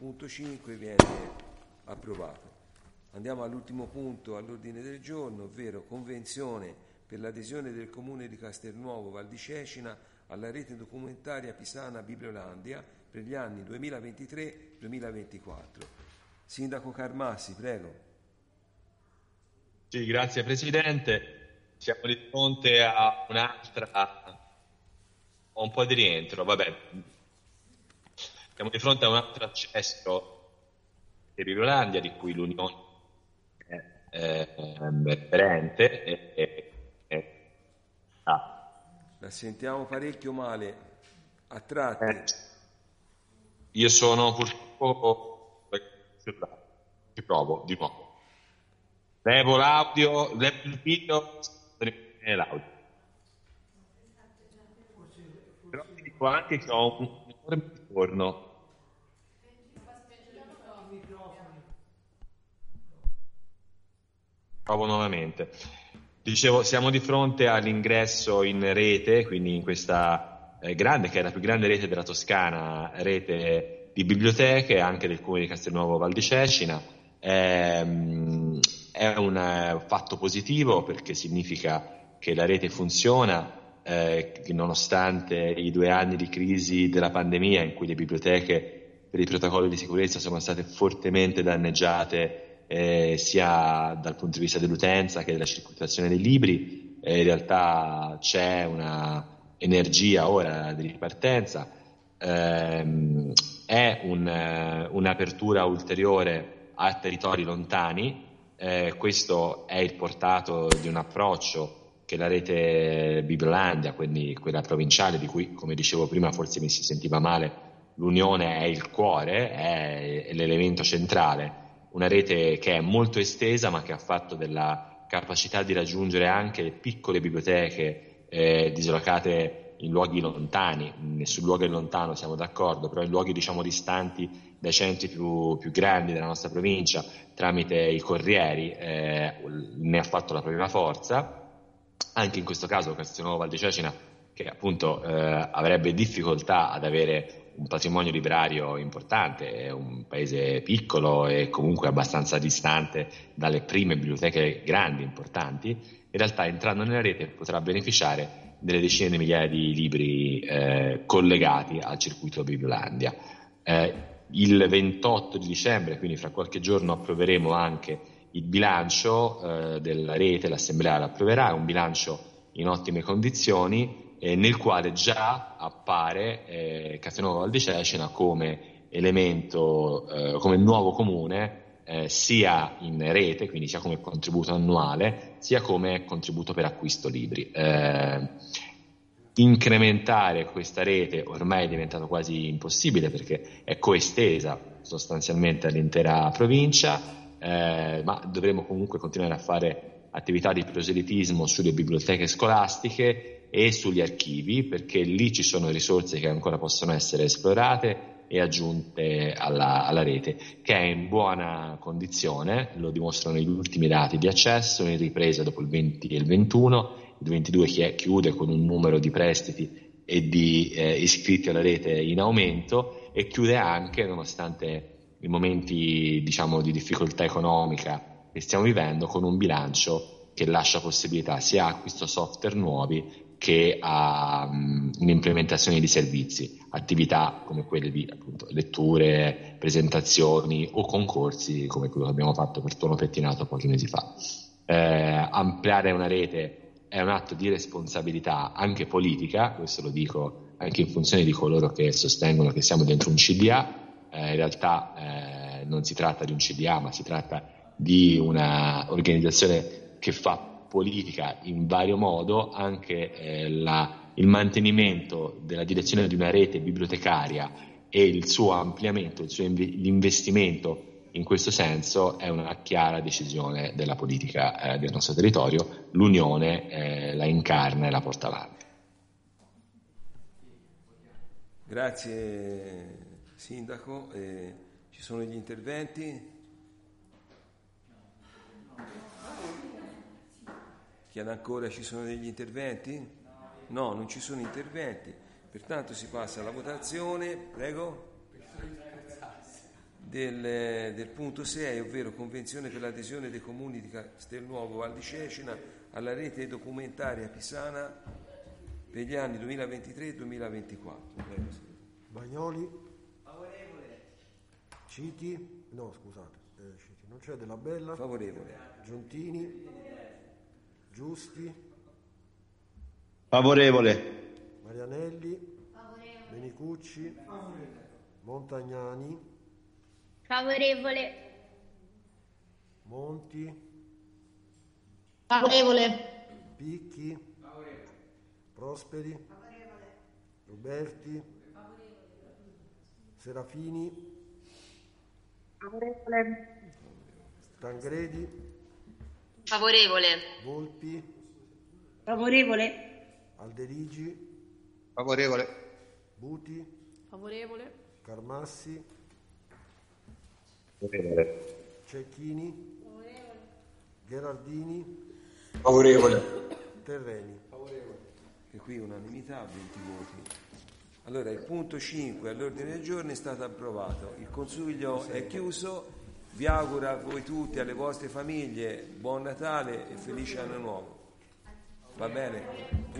Punto 5 viene approvato. Andiamo all'ultimo punto all'ordine del giorno, ovvero convenzione per l'adesione del Comune di Castelnuovo Val di Cecina alla rete documentaria Pisana Bibliolandia per gli anni 2023-2024. Sindaco Carmassi, prego. Sì, grazie Presidente. Siamo di fronte a un po' di rientro, vabbè. Siamo di fronte a un altro accesso di Bibliolandia, di cui l'Unione è referente. La sentiamo parecchio male, a tratti. Io sono purtroppo... Ci provo di nuovo. Levo l'audio, levo il video e l'audio. Però ti dico anche che ho un enorme ritorno. Provo nuovamente. Dicevo, siamo di fronte all'ingresso in rete, quindi in questa grande, che è la più grande rete della Toscana, rete di biblioteche, anche del Comune di Castelnuovo Val di Cecina. È un fatto positivo perché significa che la rete funziona, che nonostante i 2 anni di crisi della pandemia in cui le biblioteche per i protocolli di sicurezza sono state fortemente danneggiate, sia dal punto di vista dell'utenza che della circolazione dei libri, in realtà c'è una energia ora di ripartenza, è un'apertura ulteriore a territori lontani. Questo è il portato di un approccio che la rete Bibliolandia, quindi quella provinciale di cui, come dicevo prima, forse mi si sentiva male, l'Unione è il cuore, è l'elemento centrale. Una rete che è molto estesa ma che ha fatto della capacità di raggiungere anche piccole biblioteche dislocate in luoghi lontani. Sul luogo è lontano siamo d'accordo, però in luoghi diciamo distanti dai centri più grandi della nostra provincia, tramite i corrieri, ne ha fatto la propria forza. Anche in questo caso Castelnuovo Val di Cecina, che appunto avrebbe difficoltà ad avere un patrimonio librario importante, è un paese piccolo e comunque abbastanza distante dalle prime biblioteche grandi, importanti, in realtà entrando nella rete potrà beneficiare delle decine di migliaia di libri collegati al circuito Bibliolandia. Il 28 di dicembre, quindi fra qualche giorno, approveremo anche il bilancio della rete, l'Assemblea l'approverà, è un bilancio in ottime condizioni, nel quale già appare Castelnuovo Val di Cecina come elemento, come nuovo comune, sia in rete, quindi sia come contributo annuale, sia come contributo per acquisto libri. Incrementare questa rete ormai è diventato quasi impossibile perché è coestesa sostanzialmente all'intera provincia, ma dovremo comunque continuare a fare attività di proselitismo sulle biblioteche scolastiche e sugli archivi, perché lì ci sono risorse che ancora possono essere esplorate e aggiunte alla rete, che è in buona condizione, lo dimostrano gli ultimi dati di accesso in ripresa dopo il 20 e il 21, il 22 chiude con un numero di prestiti e di iscritti alla rete in aumento, e chiude anche, nonostante i momenti diciamo di difficoltà economica che stiamo vivendo, con un bilancio che lascia possibilità sia a acquisto software nuovi che a un'implementazione di servizi, attività come quelle di appunto letture, presentazioni o concorsi come quello che abbiamo fatto per Tono Pettinato pochi mesi fa. Ampliare una rete è un atto di responsabilità anche politica, questo lo dico anche in funzione di coloro che sostengono che siamo dentro un CDA. In realtà non si tratta di un CDA, ma si tratta di una organizzazione che fa politica in vario modo. Anche il mantenimento della direzione di una rete bibliotecaria e il suo ampliamento, l'investimento in questo senso è una chiara decisione della politica del nostro territorio. L'Unione la incarna e la porta avanti. Grazie Sindaco. Ci sono gli interventi? Chiedo ancora, ci sono degli interventi? No, non ci sono interventi. Pertanto si passa alla votazione. Prego. del punto 6, ovvero convenzione per l'adesione dei comuni di Castelnuovo Val di Cecina alla rete documentaria pisana per gli anni 2023-2024. Bagnoli. Favorevole. Citi. No, scusate. Citi. Non c'è. Della Bella. Favorevole. Giuntini. Giusti. Favorevole. Marianelli. Favorevole. Benicucci. Favorevole. Montagnani. Favorevole. Monti. Favorevole. Picchi. Favorevole. Prosperi. Favorevole. Roberti. Favorevole. Serafini. Favorevole. Tangredi. Favorevole. Volpi. Favorevole. Alderigi. Favorevole. Buti. Favorevole. Carmassi. Favorevole. Cecchini. Favorevole. Gherardini. Favorevole. Terreni. Favorevole. E qui unanimità, 20 voti. Allora il punto 5 all'ordine del giorno è stato approvato, il Consiglio è chiuso, vi auguro a voi tutti, alle vostre famiglie, buon Natale e felice anno nuovo. Va bene?